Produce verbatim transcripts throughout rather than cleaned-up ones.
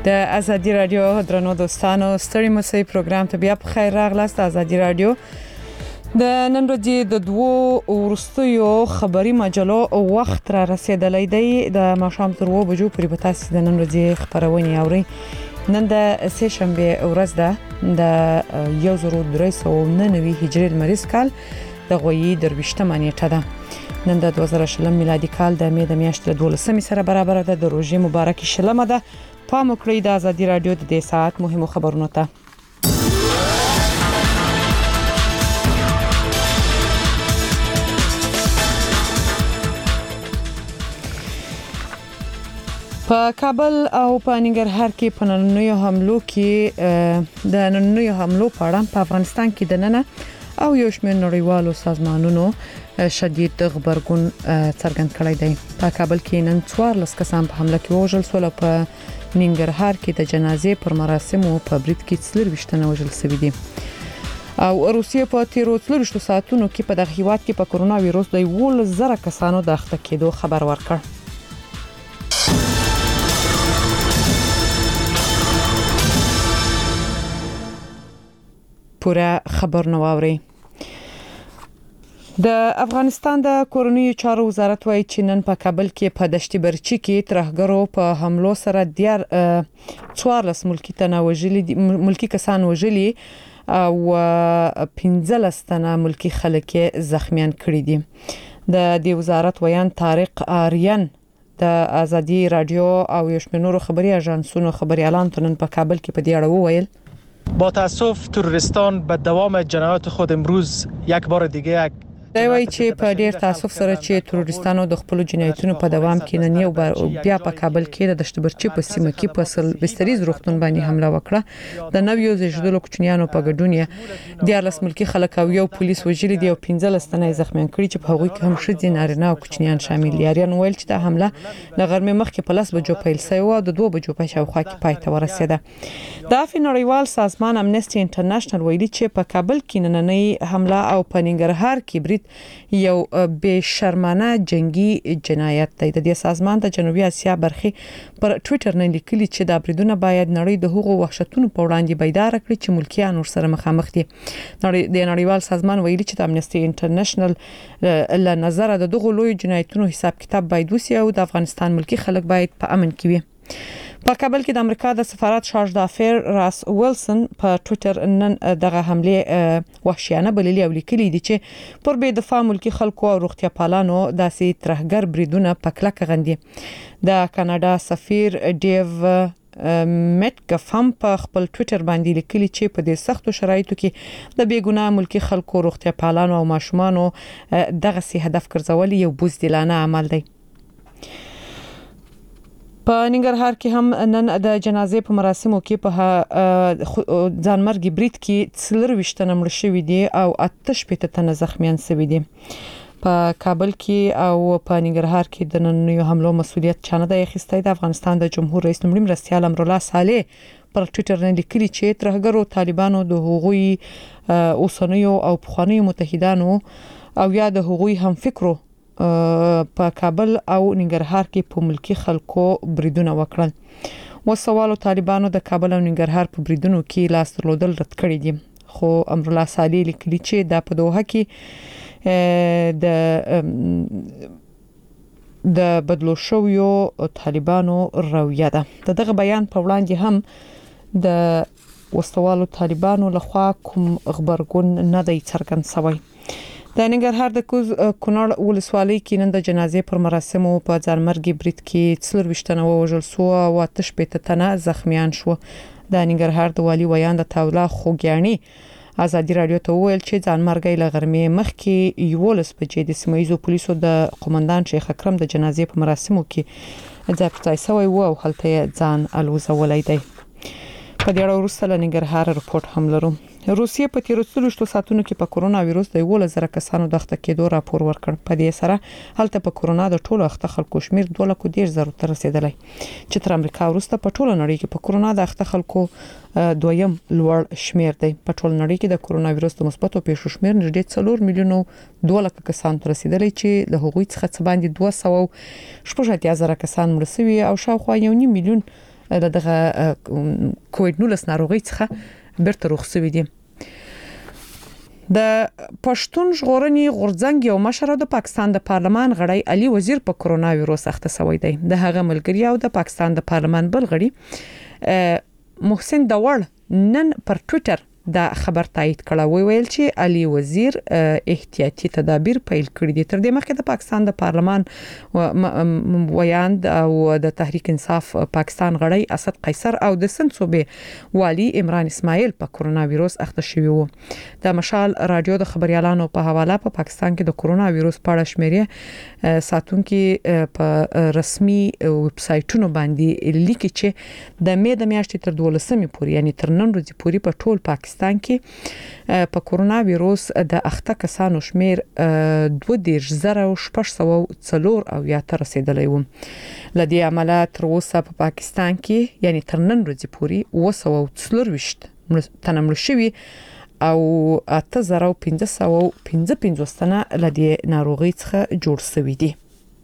د ازادي رادیو درنو دوستانو ستړي مسئ پروګرام ته بیا په خیر راغلاست. ازادي رادیو د نن ورځې د دوو ورستیو خبري مجلو وخت را رسیدلی دی. د ماښام تر اوه بجو پورې به تاسو د نن ورځې خبرونه اورئ. نن د سه شنبه ورځ ده د یو زر درې سوه نهه نوي هجري لمریز کال د غوي درویشتمه نیټه ده. نن د دوه زره شلم میلادي کال د مې د میاشتې دولسمې سره برابر ده. د روژې مبارکي شلمه ده. پام وکړئ د ازادي رادیو د دې ساعت مهمو خبرونو ته. په کابل او په ننګرهار کې په نننیو حملو کې د نننیو حملو په اړه په افغانستان کې د نننه او یو شمېر نړیوالو سازمانونو شدید غبرګون څرګند کړی دی. په کابل کې نن څوارلس کسان په حمله کې وژل شول. په ننګرهار کې د جنازې پر مراسمو په برید کې څلور تنه وژل شوي دي. او روسیه په تیرو څلور ساعتونو کې په دغه هیواد کې په کرونا وایروس د یو زره کسانو د اخته کېدو خبر ورکړ. پوره خبر نو اوري. د افغانستان د کورنیو چارو وزارت وايي چې نن په کابل کې په دشتي برچي کې ترهګرو په حملو سره ډیر څوارلس ملکی تنه وژلي ملکی کسان وژلي او پنځلس تنه ملکی خلک زخمیان کړي دي. د دې وزارت ویان طارق آریان د ازادي رادیو او یو شمېر نورو خبري اژانسونو خبري اعلان تنن په کابل کې په دې اړه وویل: با تاسف تروریستان به دوام جنایات خود امروز یک بار دیگه یک دا وایي چې په ډیر تاسف سره چې تروریستانو د خپل جنایتونو په دوام کې نن یو بیا په کابل کې د دشت برچي په سیمه کې په سل بستریز روغتون باندې حمله وکړه. د نویو زیږیدلو کوچنیانو په ګډون د لس ملکی خلک او یو پولیس وژلي دي او پنځلس تنه زخمیان کړي چې په هغوی کې هم ښځې نارینه او کوچنیان شامل دي. اریان ویل چې د حمله د غرمې مخکې په لس بجو پیل شوی او د دوه بجو په شاوخوا کې پای ته ورسېده. د نړیوال سازمان امنیسټي انټرنیشنل ویلي چې په کابل کې نننۍ حمله او په ننګرهار کې برید یو بے شرمانه جنگي جنایت دی. د دې سازمان د جنوبي اسیا برخه پر ټوئیټر نه لیکلي چې دا بریدونه باید نړۍ د حقوقو وحشتونو په وړاندې بیدار کړي چې ملکیان ورسره مخامخ دي. د نړیوال سازمان ویلي چې د امنیسټي انټرنیشنل له نظر د دغه لوی جنایتونو حساب کتاب باید وسی او د افغانستان ملکی خلک باید په امن کې وي. په کابل کې د امریکا د سفارت شارج د افیر راس ویلسن په ټوئیټر نن دغه حمله وحشیانه بللي او لیکلي دي چې پر بې دفاع ملکی خلکو او روغتیا پالانو داسې ترهګر بریدونه په کلکه غندي. د کاناډا سفیر ډیو مټګف هم په خپل ټوئیټر باندې لیکلي چې په دې سختو شرایطو کې د بیګناه ملکی خلکو روغتیا پالانو او ماشومانو دغه سي هدف ګرځول یو بوزدلانه عمل دی. په ننګرهار کې هم نن د جنازې په مراسمو کې په ځانمرګي برید کې څلور تنه مړ شوي دي او اته شپېته تنه زخمیان شوي دي. په کابل کې او په ننګرهار کې د نننیو حملو مسؤلیت چانه د اخیستی. د افغانستان د جمهور رئیس لومړي مرستیال امرالله صالح پر ټوئیټر نه لیکلي چې ترهګرو طالبانو د هغوی اوسنیو او پخوانیو متحدانو او یا د هغوی هم فکرو په کابل او ننګرهار کې په ملکی خلکو بریدونه وکړل. وسوالو طالبانو د کابل او ننګرهار په بریدونو کې لاس درلودل رد کړی دي. خو امرالله صالح لیکلي چې د په دوحه کې د د بدلو شویو طالبانو رویه ده. دغه بیان په وړاندې هم د وسوالو طالبانو لخوا کوم خبرګون نه دی څرګند شوی. د ننګرهار د کوز کونړ ولسوالۍ کې نن د جنازې پر مراسمو په ځانمرګي برید کې څلور تنه وژل شو او اته شپېته تنه زخمیان شو. د ننګرهار د والي ویان د تاولا خوګیانی ازادي رادیو ته وویل چې ځانمرګي له غرمې مخکې یولس بجې د سیمایزو پولیسو د قومندان شیخ اکرم د جنازې په مراسمو کې ځای پر ځای شوی و او هلته ځان الوزولای دی. په دې اړه وروسته له ننګرهار رپورټ هم لرو. روسیه په تیرو څلوېښتو ساعتونو کې په کرونا وایروس د یو زره کسانو د اخته کېدو راپور ورکړ. په دې سره هلته په کرونا د ټولو اخته خلکو شمیر دوه لک دېرش زره ته رسیدلی چې تر امریکا وروسته په ټوله نړۍ کې په کرونا د اخته خلکو دویم لوړ شمیر دی. په ټوله نړۍ کې د کرونا وایروس د مثبتو پیښو شمیر نږدې څلور میلیونو دوه لک کسان ته رسیدلی چې له هغوی څخه څه باندې دوه سوه شپږ اتیا زره کسان مړ شوي او شاوخوا یو نیم میلیون دغه کووډ نولس ناروغي څخه بیرته روغ شوي دي. د پښتون ژغورنې غورځنګ یو مشر د پاکستان د پارلمان غړی علي وزیر په کرونا وایروس اخته شوی دی. د هغه ملګری او د پاکستان د پارلمان بل غړي محسن داوړ نن پر ټوئیټر دا خبر تایید کړه. وی ویل چې علي وزیر احتیاطي تدابیر پیل کړی دي. تر دې مخکې د پاکستان د پارلمان ویاند او د تحریک انصاف پاکستان غړی اسد قیصر او د سند صوبې والی عمران اسماعیل په کرونا وایروس اخته شوی وو. د مشال رادیو د خبريالانو په حواله په پا پاکستان کې د کرونا وایروس په اړه شمیرې ساتونکو په رسمي ویب سایټونو باندې لیکي چې د مې د میاشتې تر دولسمې پورې یعنی تر نن ورځې پورې په ټول پاکستان کې په کرونا وایروس د اخته کسانو شمیر دوه دېرش زره او شپږ سوه څلور او یا تر رسیدلی و. لدې عملیات تر اوسه په پاکستان کې یعنی تر نن ورځې پورې اوه سوه څلورویشت تنه مړه شوي او اته زره او پنځه سوه پنځه پنځوس تنه لدې ناروغي څخه جوړ شوي دي.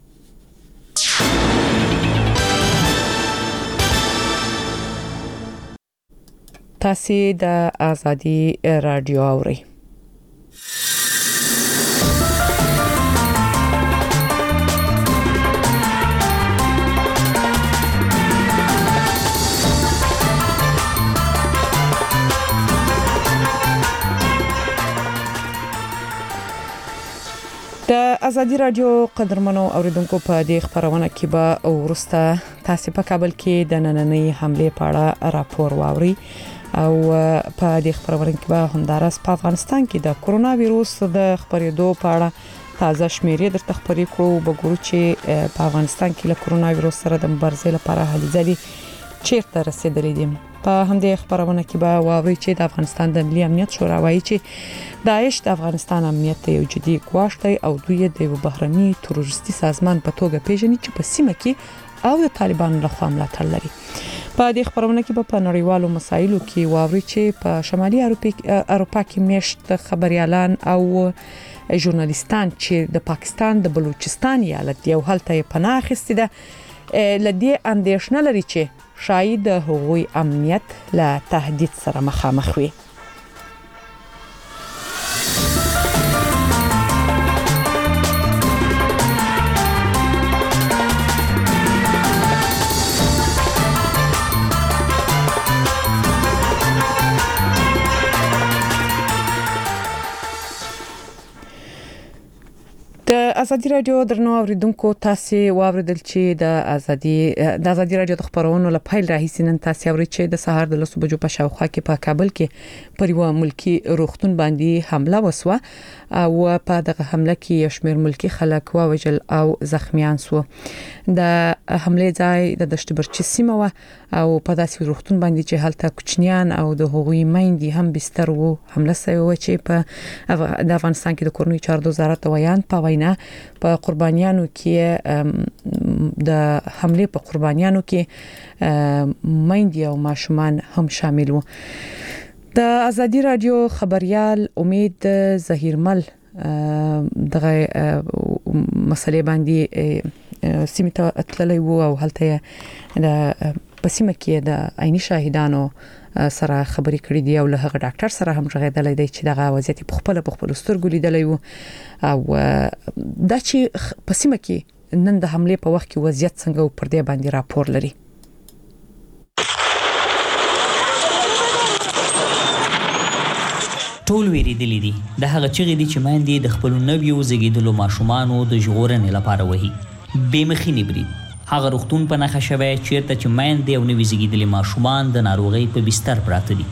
تاسو د ازادي رادیو اورئ. د ازادي رادیو قدرمنو اوریدونکو په دې خبرونه کې به ورسته تاسو په کابل کې د نننۍ حمله په اړه راپور واوري او په دې خبرونه کې به همدارس په افغانستان کې د کرونا وایروس د خبرېدو په اړه تازه شمیرې درته خبرې کړو. وګورو چې په افغانستان کې له کرونا وایروس سره د مبارزې لپاره هلې ځلې چیرته رسیدلې دي. په همدې خبرونه کې به واوري چې د افغانستان د ملي امنیت شورا وایي چې داعش د افغانستان امنیت ته یو جدي ګواښ دی او دوی د یو بهرني تروریستي سازمان په توګه پیژني چې په سیمه کې او د طالبانو لخوا ملاتړ لري. په دې خبرونه کې په نړیوالو مسایلو کې واوري چې په شمالي اروپا کې میشت خبريالان او ژورنالیستان چې د پاکستان د بلوچستان ایالت یو هلته پناه اخیسته ده لدی اندیشنه لري چې شاید هغوی امنیت له تهدید سره مخامخ وي. د ازادي رادیو درنو اوریدونکو تاسو واوریدل چې د ازادي د ازادي رادیو د خبرونو له پیل راهیسې نن تاسو اورئ چې د سهار د لسو بجو په شاوخوا کې په کابل کې پر یو ملکی روغتون باندې حمله وسوه او په دغه حمله کې یو شمېر ملکی خلک ووژل او زخمیان شو. د حمله ځای د دشت برچی سیمه و او په داسې روغتون باندې چې هلته کوچنیان او د هغوی میندې هم بستر وو. حمله شوی و چې په د افغانستان کې د کورنۍ چارو وزارت ویان په وینا په قربانیانو کې د حمله په قربانیانو کې میندې او ماشومان هم شامل وو. د ازادي رادیو خبريال امید ظهیرمل دغه مسلې باندې سیمه ته تللی وو او هلته د پسیمه کې د عیني شاهدانو سره خبرې کړې دي او له هغه ډاکټر سره هم غږېدلی دی چې دغه وضعیت په خپل په خپل سترګو لیدلی وو او دا چې پسیمه کې نن د حمله په وخت کې وضعیت څنګه او پر دې باندې راپور لري. ټول ویریدلې دي د هغه چغې دي چې ماندې د خپل نویو زیږیدلو ماشومانو د ژغورنې لپاره وهي. بې مخینې برید هغه روغتون په نښه شوی چیرته چې ماندې او نوي زیږیدلي ماشومان د ناروغۍ په بستر پراته دي.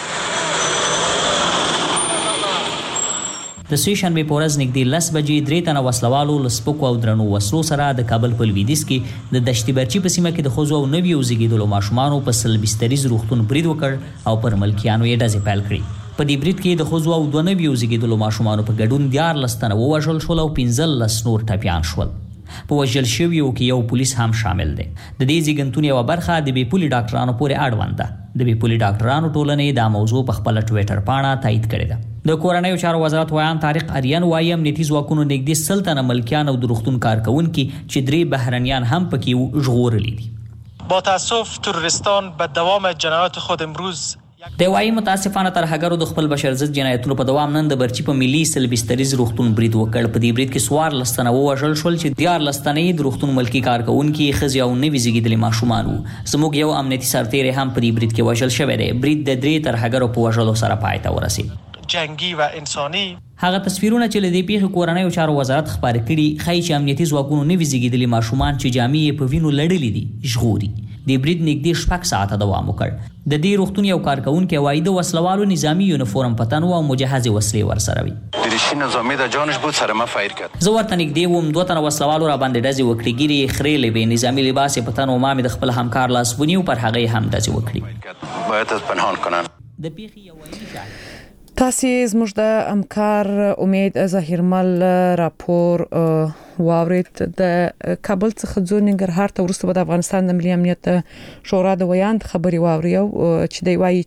د سې شنبې په ورځ نږدې لس بجې درې تنه وسلوالو له سپکو او درنو وسلو سره د کابل په لویدیځ کې د دشت برچي په سیمه کې د ښځو او نویو زیږیدلو ماشومانو په سل بستریز روغتون برید وکړ او پر ملکیانو یې ډزې پیل کړې. په دې برید کې د ښځو او دوه نویو زیږیدلو ماشومانو په ګډون دیارلس تنه ووژل شول او پنځلس نور ټپیان شول. په وژل شویو کې یو پولیس هم شامل دی. د دې زیږنتون یوه برخه د بې پولي ډاکټرانو پورې اړوند ده. د بې پولي ډاکټرانو ټولنې دا موضوع په خپله ټویټر پاڼه تایید کړې ده. د کورنیو چارو وزارت ویان طارق اریان وایي امنیتي ځواکونو نږدې سل تنه ملکیان او د روغتون کارکوونکي چې درې بهرنیان هم پکې ژغورلي دي. با تاسف تروریستان به دوام جنایات خود امروز د وایي متاسفانه ترهګرو د خپل بشر ضد جنایتونو په دوام نن د برچی په ملي سلبستریز روغتون برید وکړ. په دې برید کې سوار لستنه ووژل شول چې دیار لستنې د روغتون ملکی کارکونکي ښځې او نوي زیږیدلي ماشومان وو. زموږ یو امنیتي سرتیری هم په دې برید کې وژل شوی دی. برید د درې ترهګرو په وژلو سره پای ته ورسید. جنگی و انساني هغه تصویرونه چې له دې پیښې کورنۍ چارو وزارت خبر کړي ښایي چې امنیتي ځواکونو نوي زیږیدلي ماشومان چې جامې یې په وینو لړلي دي ژغوري. د برید نږدې شپږ ساعته دوام وکړ. د دې روغتون یو کارکونکي وایي د وسلوالو نظامی یونیفورم په تن او مجهزې وسلې ورسره وي. دریشی نظامی د جانش بود سره ما فایر کرد. زه ورته نږدې وم، دوه تنه وسلوالو را باندې ډزې وکړې. ګیرې خریلې وې، نظامي لباس یې په تن او ما مې د خپل همکار لاس ونیو، پر هغې هم ډزې وکړې. باید از پنهان کنن. د پیښې یو ویلي شاهد تاسې زموږ د همکار امید ظاهرمل راپور واورید. د کابل څخه ځو ننګرهار ته وروسته د افغانستان د ملي امنیت شورا د ویاند خبري واوریو چې دی وایي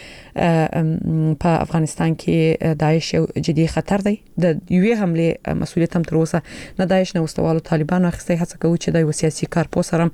چې په افغانستان کې داعش یو جدي خطر دی. د یوې حمله مسؤلیت هم تر اوسه نه داعش نه وسوالو طالبانو اخیستي. هڅه کوي چې د سیاسي کارپوس سره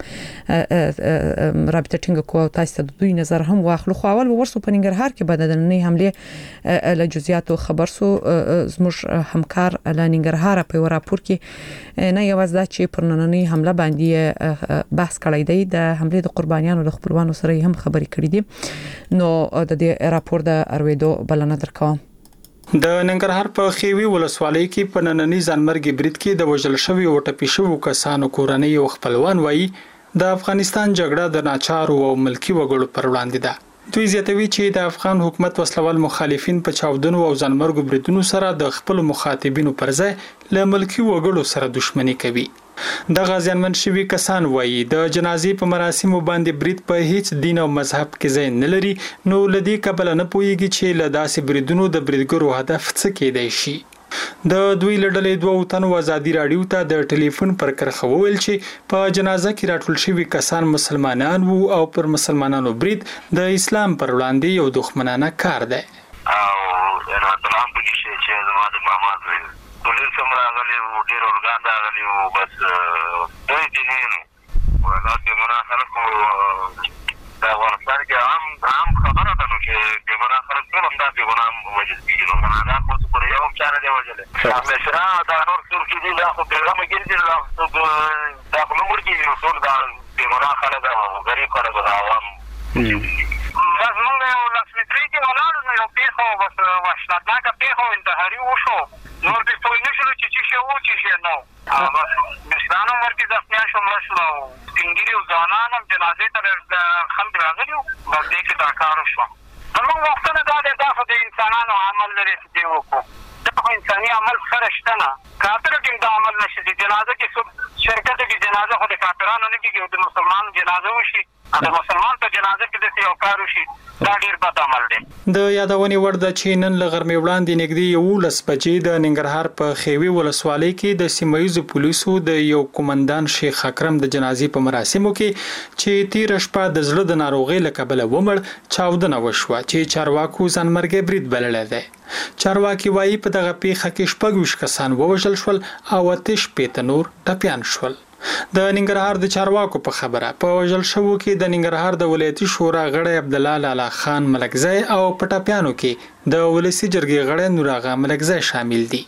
رابطه ټینګه کوي او تاسو ته د دوی نظر هم واخلو. خو اول ورسو په ننګرهار کې بعد د نننۍ حمله له جزئیاتو خبر سو. زموږ همکار له ننګرهار په راپور کې نه یوازې دا چې پر نننۍ حمله باندې بحث کړی دی، د حمله د قربانیانو د خپلوانو سره هم خبرې کړې دي. نو د دې راپور د ارویدو بلنه درکوم. د ننګرهار په خیوي ولسوالۍ کې په نننۍ ځانمرګي برید کې د وژل شوی او ټپي شوی کسانو کورنۍ او خپلوان وایي د افغانستان جګړه د ناچارو او ملکی وګړو پر وړاندې ده. دوی زیاتوي چې د افغان حکومت وسلوال مخالفین په چاودنو او ځانمرګو بریدونو سره د خپل مخاطبینو پر ځای له ملکی وګړو سره دښمنی کوي. د غازیان شوي کسان وایي د جنازې په مراسمو باندې برید په هیڅ دین او مذهب کې ځای نه لري، نو لدی کبل نه پويږي چې له داسې بریدونو د بریدګرو هدف څه کېدای شي. د دوی لړلې دوه تنو ازادي راډیو ته د ټلیفون پر کرخه وویل چې په جنازه کې راټول شوي کسان مسلمانان وو او پر مسلمانانو برید د اسلام پر وړاندې یو دښمنانه کار دی. او انا سلام پکې شي چې زما د ماما زوی پولیس هم راغلي وو، ډېر اورګان راغلي وو، بس دوی چې نه ولا د ګناه خلکو د افغانستان کې عام عام خبره ده نو چې د ګناه خلک ټول هم دا د ګناه وجه کېږي. نو ګناهګار خو پر یو هم چاره دی وجلې همیشه دا نور څوک چې دي دا خو پیغام ګرځي دا خو نور کې ټول دا د ګناه خلک او غریب خلک او عوام بس موږ یو لاس متري کې ولاړو نو یو پیښه بس وحشتناکه پیښه انتحاري وشو. نور دې پوه نه شولو چې څه شی وو چې شی نه وو. بس مشران هم ورکې زخمیان شو، مړه شول او سپین ږیري او ځوانان هم جنازې ته خلک راغلي وو. بس دې کې دا کار وشو. زموږ وختونه دا دی، دا خو د انسانانو عمل لري چې دې وکړو. دا خو انساني عمل سره شته نه. کافرو کې دا عمل نشي. د جنازه کې څوک شرکت کې جنازه خو د کافرانو نه کېږي او د مسلمان جنازه وشي، د مسلمان په جنازه کې داسې یو کار وشي، دا ډېر بد عمل دی. د یادونې وړ ده چې نن له غرمې وړاندې نږدې یولس بجې د ننګرهار په خیوي ولسوالۍ کې د سیمه ییزو پولیسو د یو قومندان شیخ اکرم د جنازې په مراسمو کې چې تیر شپه د زړه د ناروغۍ له کبله ومړ چاودنه وشوه چې چارواکو ځانمرګي برید بللی دی. چارواکي وایي په دغه پیښه کې شپږ ویشت کسان ووژل شول او اته شپېته نور ټپیان شول. د ننګرهار د چارواکو په خبره په وژل شوو کې د ننګرهار د ولایتي شورا غړی عبدالله لالا خان ملکزی او په ټپیانو کې د ولسی جرګې غړی نوراغه ملکزی شامل دي.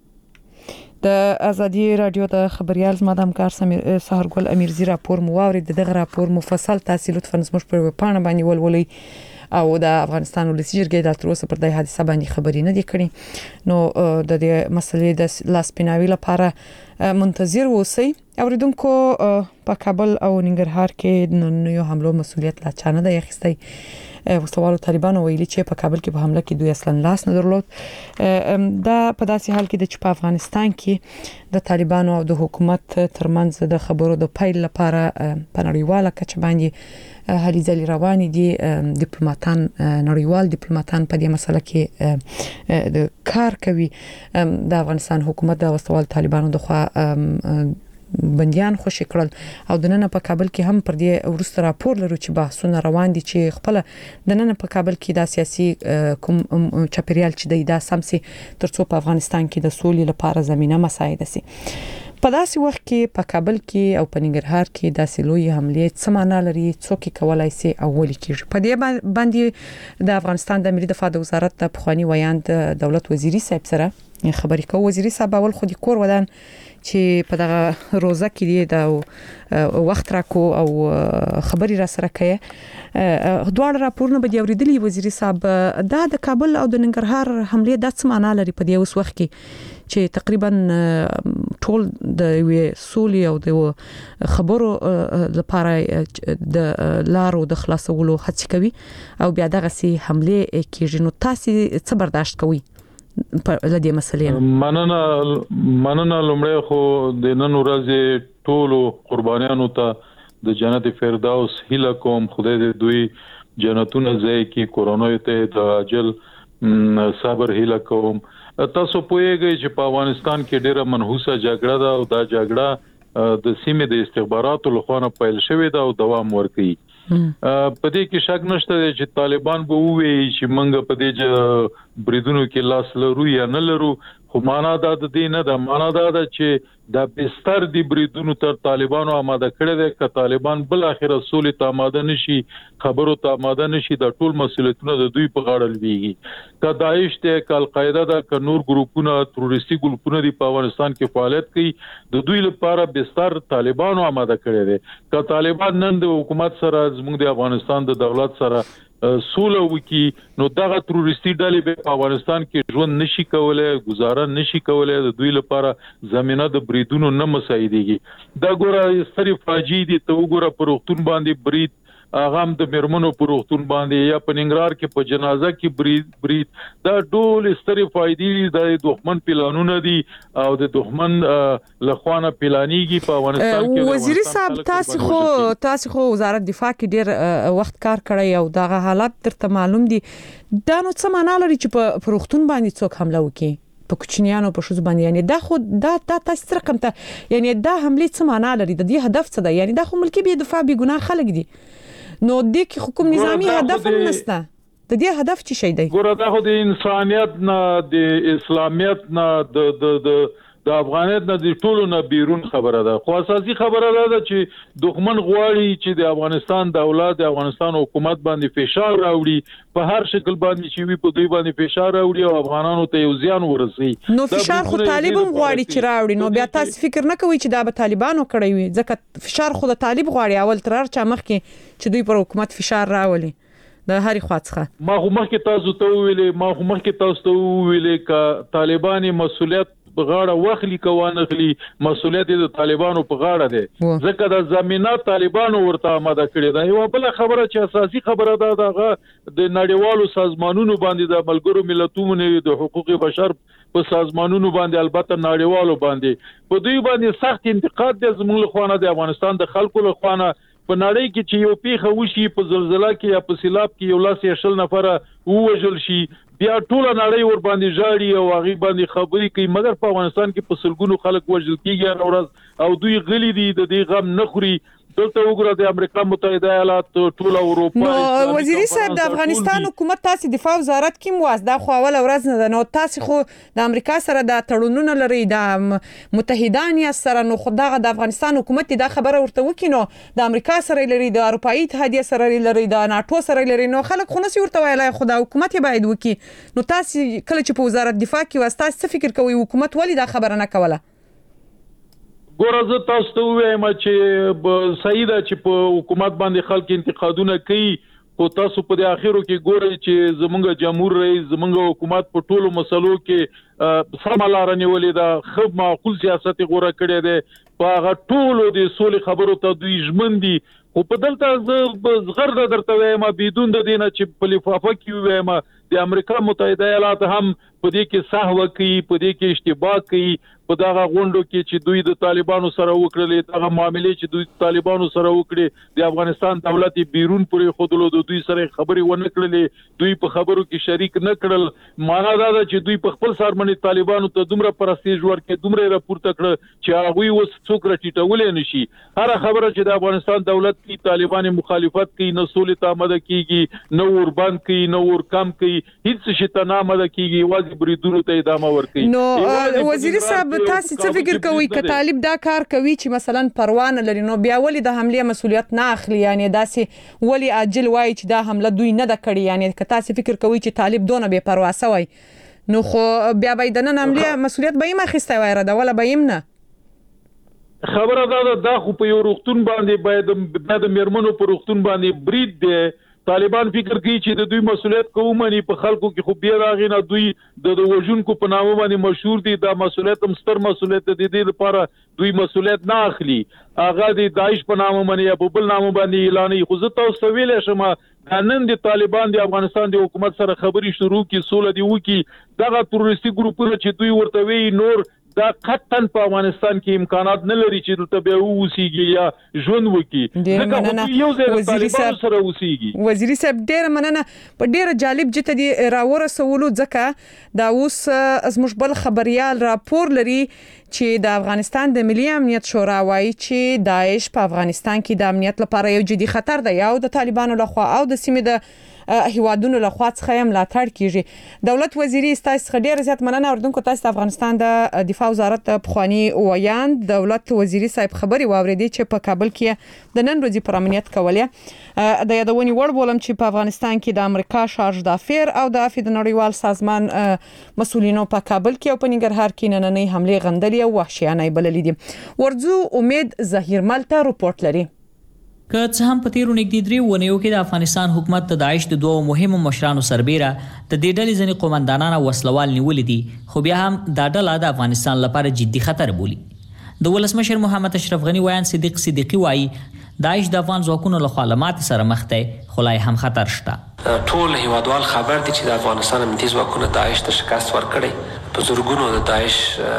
د ازادي رادیو د خبريال زما د همکار سهرګل امیرزی راپور مو واورید. دغه راپور مفصل تاسو لطفا زموږ په پاڼه باندې ولولئ او د افغانستان ولسی جرګې د تر اوسه پر دې حادثه باندې خبرې نه دي کړې. نو د دې مسلې د لاسپیناوي لپاره منتظر اوسئ. اوریدونکو په کابل او ننګرهار کې نن یو حمله مسؤلیت لا چانه د اخیستی. وسوالو طالبانو ویلي چې په کابل کې په حمله کې دوی اصلا لاس نه درلود. دا په داسې حال کې د چې په افغانستان کې د طالبانو او د حکومت ترمنځ د خبرو د پیل لپاره په نړیواله کچه باندې هلي ځلې روانې دي. ډیپلوماټان نړیوال ډیپلوماټان په دې مسله کې د کار کوي. د افغانستان حکومت د وسوال طالبانو د خوا بنديان خوشی کړل او د نن په کابل کې هم پر دې ورسته راپور لرو چې بحثونه روان دي چې خپل د نن په کابل کې د سیاسي کوم چاپیریال چې د سمسي ترڅو په افغانستان کې د سولې لپاره زمينه مساعده سي. په داسې وخت کې په کابل کې او په ننګرهار کې داسې لوی حمله څه معنا لري، څوک کولای شي او ولې کیږي؟ په دې باندې د افغانستان د ملي دفاع د وزارت د پخوانی ویاند دولت وزیری صاحب سره خبرې کوو. وزیری صاحب اول خو د کور ودان چې په دغه روزه کې دی د وخت راکو او خبري را سره کوي. دوه راپورونه به دی اوریدلی وزیری صاحب، دا د کابل او د ننګرهار حمله د څه معنا لري په دې اوس وخت کې چې تقریبا ټول د سولې او د خبرو لپاره د لارو د خلاصولو هڅه کوي او بیا دغه سي حمله کیږي، نو تاسو څه برداشت کوئ په لدې مسلې؟ مننه مننه لمړی خو د نن ورځې ټولو قربانیانو ته د جنت فردوس هیله کوم، خدای دې دوی جنتونه ځای کې کورونا ته د اجل صبر هیله کوم. تاسو پوهیږئ چې په افغانستان کې ډیره منحوسه جګړه ده او دا جګړه د سیمې د استخباراتو لخوا پیل شوې ده او دوام ورکوي. په دې کې شک نشته چې طالبان به ووایي چې موږ په دې بریدونو کې لاس لرو یا نه لرو، خو معنا دا د دې نه ده. معنا دا ده چې دا بستر دی بریدونو تر طالبانو آماده کړی دی. که طالبان بل اخره سولې ته آماده نشي، خبرو ته آماده نشي، دا ټول مسؤلیتونه د دوی په غاړه لویږي. که داعش ته، که القاعده ده، که نور ګروپونه تروریستي ګروپونه دی په افغانستان کې فعالیت کوي، د دوی لپاره بستر طالبانو آماده کړی دی. که طالبان نن د حکومت سره زموږ د افغانستان د دولت سره سوله وکي، نو دغه تروریستي ډلې په افغانستان کې ژوند نشي کولای، گزاره نشي کولای، د دوی لپاره زمينه د بریدونو نه مساعدېږي. دا ګوره ستري فاجعه دي. ته وګوره پر وختون باندې برید اغام د مرمنو پر وختون باندې یا په ننګرهار کې په جنازه کې برید برید دا ټول ستري فائدې د دښمن پلانونه دي او د دښمن لخوانه پلانېږي په افغانستان کې. وزیر صاحب تاسو خو تاسو خو وزارت دفاع کې ډیر وخت کار کړی او دغه حالات درته معلوم دي. دا نو څه معنا لري چې په پروختون باندې څوک حمله وکړي په کوچنیانو په شوز باندې؟ یعنی دا خو دا دا تاسو رقم ته یعنی دا حمله څه معنا لري؟ د دې هدف څه ده؟ یعنی دا خو ملکی به دفاع به ګناه خلک دي، نو د کې حکم نظامی هدف هم نشته. د دې هدف څه شي دی؟ ګوره دا خو د انسانيت نه، د اسلامیت نه، د د د د افغانیت نه، د ټولو نه بیرون خبره ده. خو اساسي خبره ده چې دښمن غواړي چې د افغانستان دولت، د افغانستان حکومت باندې فشار راوړي، په هر شکل باندې چې وي په دوی باندې فشار راوړي او افغانانو ته یو زیان ورسي. نو فشار خو طالب هم غواړي چې راوړي، نو بیا تاسو فکر نه کوئ چې دا به طالبانو کړی وي؟ ځکه فشار خو د طالب غواړي اول تر هر چا مخکې چې دوی پر حکومت فشار راولي د هرې خوا څخه. ما خو مخکې تاسو ته ویلې ما خو مخکې تاسو ته ویلې ک طالبان مسؤلیت په غاړه واخلي کوان اخلي، مسؤلیت د طالبانو په غاړه ده، ځکه د زمينه طالبانو ورته آماده کړی ده. یو بل خبره چې اساسي خبره ده دغه د نړیوالو سازمانونو باندې، د ملګرو ملتونو د حقوق بشر په سازمانونو باندې، البته نړیوالو باندې په دوی باندې سخت انتقاد د زموږ لخوانه د افغانستان د خلکو لخوانه په نړۍ کې چې یو پیښه وشي، په زلزلہ کې یا په سیلاب کې یو لاس یې شل نفره ووژل شي، بیا ټول نړۍ ور باندې ژاړي او هغه باندې خبرې کوي، مګر په افغانستان کې په سلګونو خلک وژل کیږي هر ورځ او دوی غلي دي، د دې غم نه خوري. دلته وګوره د امریکا متحده ایالات، ټول اروپا. نو وزیر صاحب د افغانستان حکومت تاسو دفاع وزارت کې مواز دا خو اول ورځ نه ده، نو تاسو خو د امریکا سره د تړونونو لري، د متحدان یا سره، نو خدای د افغانستان حکومت دا خبره ورته وکینو د امریکا سره لري، د اروپאי اتحادیه سره لري، د ناتو سره لري، نو خلک خو نسی ورته ویلای خدای حکومت باید وکي. نو تاسو کله چې په وزارت دفاع کې واسطه څه فکر کوئ حکومت ولی دا خبره نه کوله؟ ګوره زه تاسو ته وایم چې صحیح ده چې په حکومت باندې خلک انتقادونه کوي، خو تاسو په د اخیرو کې ګورئ چې زمونږ جمهور رئیس، زمونږ حکومت په ټولو مسلو کې سم لار نیولې ده، خو معقول سیاست غوړه کړی دی، په هغه ټولو د سولې خبرو ته دوی ژمن دي. خو په دلته زه زغر درته وایم بدون د دینه چې په لفافه کې وایم د امریکا متحده ایالات هم په دې کې سهو کوي، په دې کې اشتباه کوي، په دغه غونډو کې چې دوی د طالبانو سره وکړلې، دغه معاملې چې دوی طالبانو سره وکړي، د افغانستان دولت بیرون پورې خودلو، د دوی سره خبرې ونه کړلې، دوی په خبرو کې شریک نه کړل. معنا دا ده چې دوی په خپل سر باندې طالبانو ته دومره پرستیژ ورکړي، دومره راپورته کړ چې هغه اوس څوک راټیټولې نشي. هر خبره چې د افغانستان دولت کې طالبان مخالفت کوي، نه سولې ته آماده کیږي، نه ور باندې کوي، نه ور کم کوي، هیڅ شي ته نامه ده کیږي واځي بریدونو ته ادامه ورکړي. نو وزیر صاحب تاسو څه فکر کوئ ک طالب دا کار کوي چې مثلا پروانه لري نو بیا ولې د حمله مسولیت نه اخلي یعنی داسې ولې عاجل وای چې دا حمله دوی نه د کړی یعنی ک تاسو فکر کوئ چې طالب دونه بے پروا سوی نو خو بیا بایدن حمله مسولیت به یې مخسته وای را دا ولا به یې نه خبره ده دا خو په یو روغتون باندې باید د میرمنو په روغتون باندې برید دی. طالبان فکر کوي چې د دوی مسولیت کومني په خلکو کې خو بیا راغی نه دوی د وژونکو په نامه باندې مشهور دي. دا مسولیت هم ستر مسولیت دی. د دې لپاره دوی مسولیت نه اخلي. هغه د داعش په نامه باندې یا په بل نامه باندې اعلان خو زه تاسو ویلې شم نن د طالبان د افغانستان د حکومت سره خبري شروع کی سول دی وکي دغه تروریستي ګروپونه چې دوی ورته وی نور دا قطن په افغانستان کې امکانات نه لري چې د تبعو وسیږي یا ژوند وکي. ځکه یو ځای طالبان سره وسیږي. وزیر صاحب ډېر مننه په ډېر جالب جته دی راورسولو ځکه دا اوس زموږ بل خبريال راپور لري چې د افغانستان د ملي امنیت شورا وايي چې داعش په افغانستان کې د امنیت لپاره یو جدي خطر دی او د طالبانو لخوا او د سیمې د هیوادونو لخوا څخه هم ملاتړ کیږي. دولت وزیري تاسو خډیر زیات مننه اوردونکو تاسو د افغانستان د دفاع وزارت پخوانی ویان دولت وزیري صاحب خبري واوریدي چې په کابل کې د نن ورځې پر امنیت کولې د یادونې وړ بولم چې په افغانستان کې د امریکا شارج د افیر او د افید نړیوال سازمان مسؤلینو په کابل کې او په ننګرهار کې نننۍ حمله غندلې او وحشیانه بللې دي. ورځو امید ظهیر ملته رپورت لري. که څه هم په تیرو نږدې درې ونیو کې د افغانستان حکومت د داعش د دوه مهمو مشرانو سربېره د دې ډلې ځینې قومندانان او وسلوال نیولې دي خو بیا هم دا ډله د افغانستان لپاره جدي خطر بولي. د ولسمشر محمد اشرف غنی ویان صدیق صدیقی وایي داعش د افغان ځواکونو له خوا له ماتې سره مخ دی خو لا هم خطر شته. ټول هیوادوال خبر دي چې د افغانستان امنیتي ځواکونو داعش ته شکست ورکړی. په زورګونو د داعش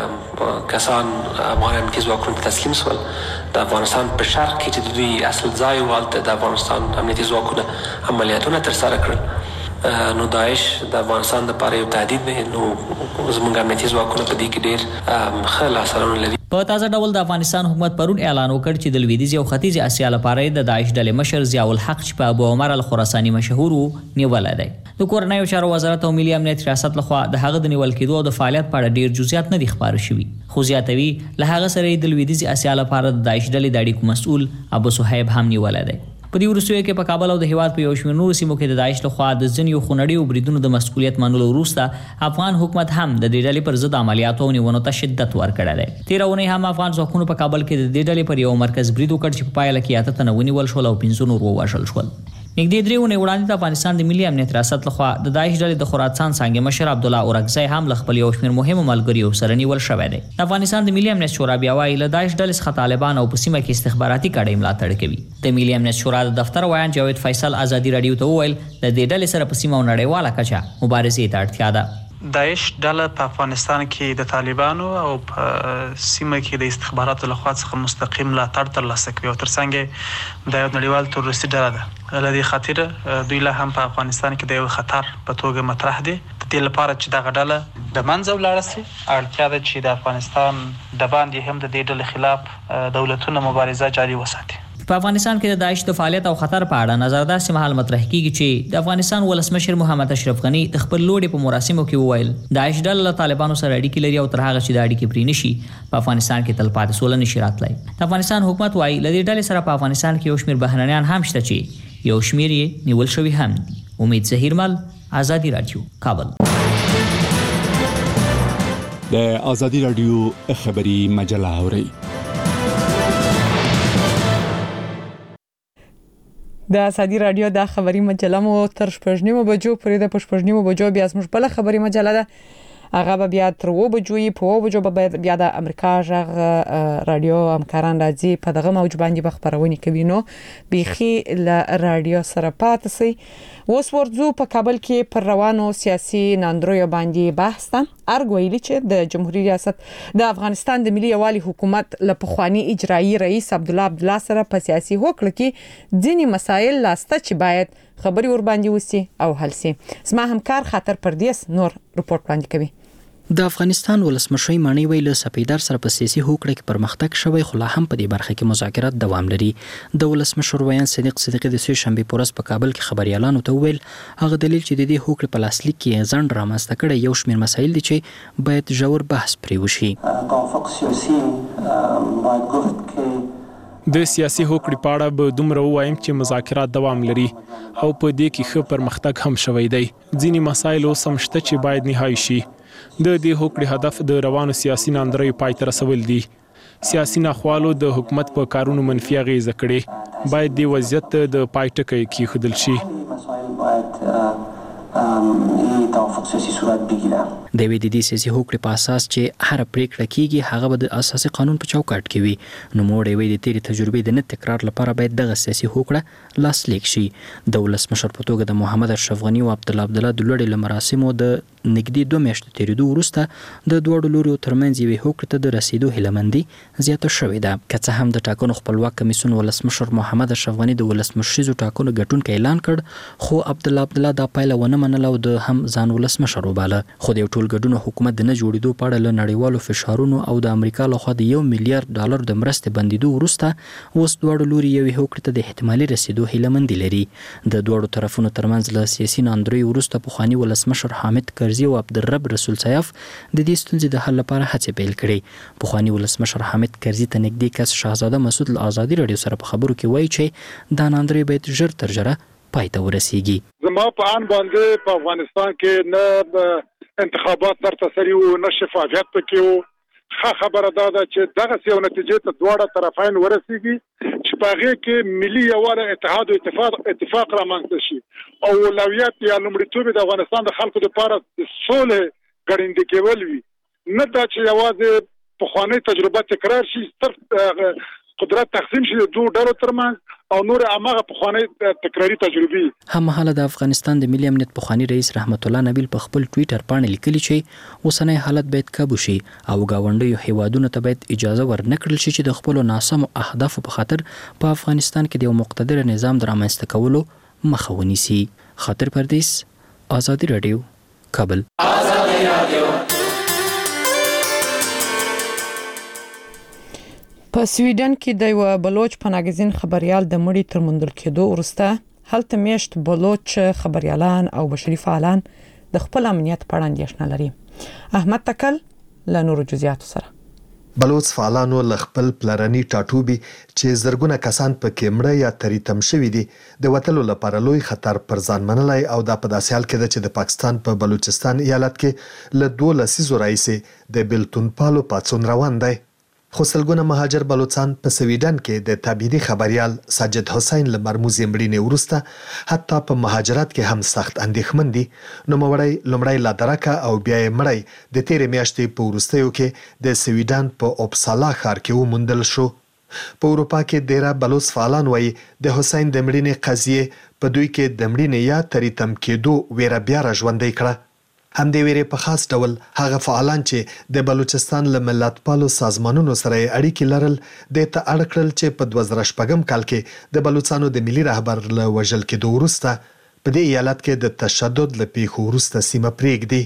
کسان افغان امنیتي ځواکونو ته تسلیم شول. د افغانستان په شرق کې چې د دوی اصل ځای والته د افغانستان امنیتي ځواکونه عملیاتونه ترسره کړل نو داعش د افغانستان لپاره یو تهدید دی. نو زموږ امنیتي ځواکونه په دې کې ډېر ښه لاسرونه لري. په تازه ډول د افغانستان حکومت پرون اعلان وکړ چې د لویدیځ او ختیځ اسیا لپاره د داعش ډلې مشر ضیاء الحق چې په ابو عمر الخراساني مشهور نیول دی. د کورنیو چارو وزارت او ملي امنیت ریاست لخوا د هغه د نیول کېدو او د فعالیت په اړه ډیر جزئیات نه دي خبر شوي خو زیاتوي له هغه سره د لویدیځ اسیا لپاره د داعش ډلې د اړیکو مسؤل ابو صهیب هم نیول دی. په دې وروستیو کې په کابل او د هیواد په یو شمېر نورو سیمو کې د داعش لخوا د ځینو خونړیو بریدونو د مسؤلیت منلو وروسته افغان حکومت هم د دې ډلې پر ضد عملیاتو او نیونو ته شدت ورکړی دی. تېره اونۍ هم افغان ځواکونو په کابل کې د دې ډلې پر یو مرکز برید وکړ چې په پایله کې اته تنه ونیول شول او پنځه نور ووژل شول. نږدې درې اونۍ وړاندې د افغانستان د ملي امنیت ریاست لخوا د داعش ډلې د خراسان څانګې مشر عبدالله اورکزی هم له خپل یو شمېر مهمو ملګریو سره نیول شوی دی. د افغانستان د ملي امنیت شورا بیا وایي له داعش ډلې څخه طالبان او په سیمه کې استخباراتي کډې ملاتړ کوي. د ملي امنیت شورا د دفتر ویان جاوید فیصل ازادي رادیو ته وویل د دې ډلې سره په سیمه او نړیواله کچه مبارزې ته اړتیا ده. داعش ډله په افغانستان کې د طالبانو او په سیمه کې د استخباراتو لخوا څخه مستقیم ملاتړ ترلاسه کوي او ترڅنګ د یو نړیوال تروریستي ډله ده. له دې خاطر دوی له هم په افغانستان کې د یو خطر په توګه مطرح دي. د دې لپاره چې دغه ډله د منځه ولاړه شي اړتیا ده چې د افغانستان د باندې هم د دې ډلې خلاف دولتونه مبارزه جاري وساتي. په افغانستان کې د داعش د فعالیت او خطر په اړه نظر داسې مهال مطرح کیږي چې د افغانستان ولسمشر محمد اشرف غنی د خپل لوړې په مراسمو کې وویل داعش ډله له طالبانو سره اړیکې لري او تر هغه چې د اړیکې پرې نشي په افغانستان کې تلپاتې سوله نشي راتلی. د افغانستان حکومت وايي له دې ډلې سره په افغانستان کې یو شمېر بهرنیان هم شته چې یو شمېر یې نیول شوي هم دي. امید ظهیر مل آزادی رادیو کابل. د آزادی رادیو خبری مجله اوري د آزادی رادیو د خبری مجله مو تر شپږ نیمو بجو پورې د شپږ نیمو بجو بیا زموږ بل خبری مجله ده هغه به بیا تر و بجو یې په و بجو به بیا د امریکا ژغ رادیو همکاران راځي په دغه موج باندې به خبرونه کوي نو بيخي ل رادیو سره پاتې سي. اوس ورځو په کابل کې پر روانو سیاسي ناندرویو باندې بحث ده. ارګویلی چې د جمهوریت ریاست د افغانستان د ملي یوالي حکومت له پخوانی اجرایی رئیس عبدالله عبدالله سره په سیاسي هوکړه کې ځینې مسایل لاسته چې باید خبري ور باندې وسی او حل سي. زما همکار خاطر پردیس نور رپورت باندې کوي. د افغانستان ولسمشر مانی ویل سپیدار سره په سیاسي هوکړه کې پرمختګ شوی خو لا هم په دې برخه کې مذاکرات دوام لري. د ولسمشر ویان صدیق صدیقی د سې شنبه پورس په کابل کې خبريالانو ته ویل هغه دلیل چې د دې هوکړې په لاسلیک کې ځنډ رامنځته کړی یو شمېر مسایل دي چې باید ژور بحث پرې وشي. توافق سیاسي باید گفت کې د سیاسي هوکړې په اړه به دومره ووایم چې مذاکرات دوام لري او په دې کې ښه پرمختګ هم شوی دی. ځینې مسایل اوس هم شته چې باید نهایی شي. د دې هوکړې هدف د روانو سیاسي ناندریو پای ته رسول دي. سیاسي ناخوالو د حکومت په کارونو منفي اغیزه کړې. باید د وضعیت د پای ټکی کېښودل شي. د وی د دې سیاسي هوکړې په اساس چې هر پریکړه کیږي هغه به د اساسي قانون په چوکاټ کې وي. نو موږ وی د تیری تجربې د نه تکرار لپاره باید دغه سیاسي هوکړه لاسلیک شي. د ولسمشر په توګه د محمد اشرف غنی او عبد الله عبد الله د لوړې مراسمو د نږدې دوه میاشتې تیریدو وروسته د دوه لوري ترمنځ یو هوکړه ته د رسیدو هیلمندي زیاته شوې ده. که څه هم د ټاکنو خپلواک کمیسیون ولسمشر محمد اشرف غنی د ولسمشریزو ټاکنو ګټونکي اعلان کړ خو عبد الله عبد الله دا پایله ونه منله او د هم ځان ولسمشر وباله. خو د ټول ګډون حکومت د نه جوړېدو په اړه له نړیوالو فشارونو او د امریکا لخوا د یو میلیارډ ډالر د مرستې بندیدو وروسته اوس دواړو لوري یو هوکړې ته د احتمالي رسیدو هیلمندي لري. د دواړو طرفونو ترمنځ له سیاسي ناندریو وروسته پخواني ولسمشر حامد کرزي او عبدالرب رسول سیاف د دې ستونزې د حل لپاره هڅې پیل کړې. پخواني ولسمشر حامد کرزي ته نږدې کس شاهزاده مسعود له آزادي رادیو سره په خبرو کې وایي چې دا ناندری باید ژر تر ژره پای ته ورسیږي. زما په ان باندې په افغانستان کې نه انتخابات تر تسری او نه شفافیت پکې وو. ښه خبره دا ده چې دغه یو نتیجې ته دواړه طرفین ورسیږي چې په هغه کې ملي یووالی اتحاد او اتفاق اتفاق رامنځته شي او اولویت یا لومړیتوب د افغانستان د خلکو لپاره د سولې ګړندې کول وي. نه دا چې یوازې پخوانی تجربه تکرار شي صرف قدرت تقسیم شي د دوه ډلو ترمنځ او نور هغه پخوانی تکراری تجربې. هممهاله د افغانستان د ملي امنیت پخوانی رئیس رحمت الله نبیل په خپل ټویټر باندې لیکلي چې اوسنۍ حالت باید کابو شي او گاونډیو هیوادونو ته باید اجازه ورنکړل شي چې د خپل ناسمو اهدافو په خاطر په افغانستان کې د یو مقتدر نظام د رامنځته کولو مخه ونیسي. خاطر پردیس، آزادی رادیو، کابل. آزادی رادیو. په سویډن کې د یو بلوچ پناهګزین خبريال د مړي تر موندل کېدو وروسته هلته میشت بلوچ خبريالان او بشري فعالان د خپل امنیت په اړه اندېښنه لري. احمد تکل له نورو جزئیاتو سره. بلوچ فعالانو ل خپل پلرني ټاټوبي چې زرګونه کسان په کېمړه یا تریتم شوي دي د وټلو لپاره لوی خطر پر ځان منلای او د په داسې حال کې د چې د پاکستان په بلوچستان ایالت کې له دوه لسیزو راځي د بلتون پالو پاتون روان دی. خو سلګونه مهاجر بلوچستان په سویډن کې د تابعیدي خبريال ساجد حسین له مرموز مړینې وروسته حتی په مهاجرت کې هم سخت اندېښمن دي. نو مړی لمړی لا درکه او بیا یې مړی د تیرې میاشتې په وروستیو کې د سویډن په اوپسالا ښار کې وموندل شو. په اروپا کې ډیره بلوچ فعالان وایي د حسین د مړینې قضیه په دوی کې د مړینې یا تریتم کېدو ویره بیا را ژوندۍ کړه. هم د ویرې په خاص ډول هغه فعالان چې د بلوچستان له ملتپالو سازمانونو سره اړیکې لرل د ته اړ کړل چې په دوه زره شپږم کال کې د بلوچستانو د ملي رهبر له وژل کېدو وروسته په دې ایالت کې د تشدد له پیښو وروسته سیمه پرېږدي.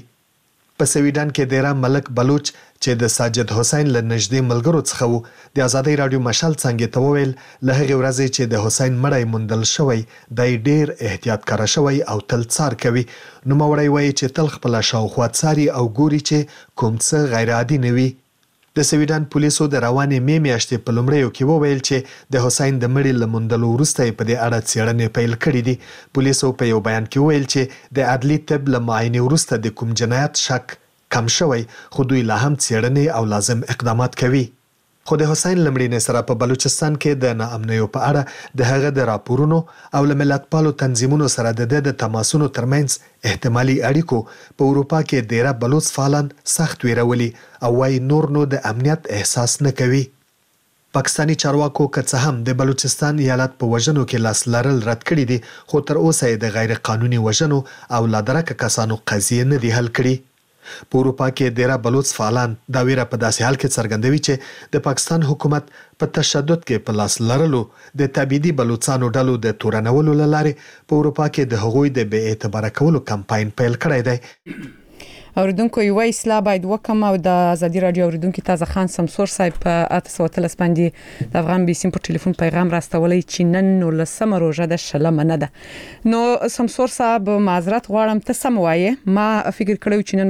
په سویډن کې ډیره ملک بلوچ چې د ساجد حسین له نږدې ملګرو څخه وو د آزادۍ رادیو مشال څنګه ته وویل له هغې ورځې چې د حسین مړی موندل شوی دی ډیر احتیاط کاره شوی او تل څار کوي. نو مړی وایي چې تل خپل شاوخوا څاري او ګوري چې کوم څه غیر عادي نه وي. د سویډن پولیسو د روانې مې میاشتې په لومړیو کې وویل چې د حسین د مړي له موندلو وروسته په دې اړه څېړنې پیل کړې دي. پولیسو په یو بیان کې وویل چې د عدلي طب له معاینې وروسته د کوم جنایت شک کم شوی خو دوی لا هم څېړنې او لازم اقدامات کوي. خو د حسین لمړینې سره په بلوچستان کې د ناامنیو په اړه د هغه د راپورونو او له ملتپالو تنظیمونو سره د د تماسونو ترمنځ احتمالي اړیکو په اروپا کې ډیره بلوچ فعالان سخت ویرولي او وايي نور نو د امنیت احساس نه کوي. پاکستانی چارواکو که څه هم د بلوچستان ایالت په وژنو کې لاس لرل رد کړي دي خو تر اوسه د غیر قانوني وژنو او لادرکه کسانو قضیه نه دی حل کړي. په اروپا کې ډیره بلوچ فعالان دا ویره په داسې حال کې څرګندوي چې د پاکستان حکومت په تشدد کې په لاس لرلو د تابعیدي بلوچستانو ډلو د تورنولو لاره په اروپا کې د هغوی د بې اعتباره کولو کمپاین پیل کړی دی. اوریدونکو یو اصلاح باید وکم او د ازادي رادیو اوریدونکو تازه خان سمسور صاحب په اته وتلس باندې د افغان بي سیم په ټلیفون پیغام راستولې چې نن نو لسمه روزه د شلمه نه ده. نو سمسور صاحب معذرت غواړم ته سم وایې ما فکر کړو چې نن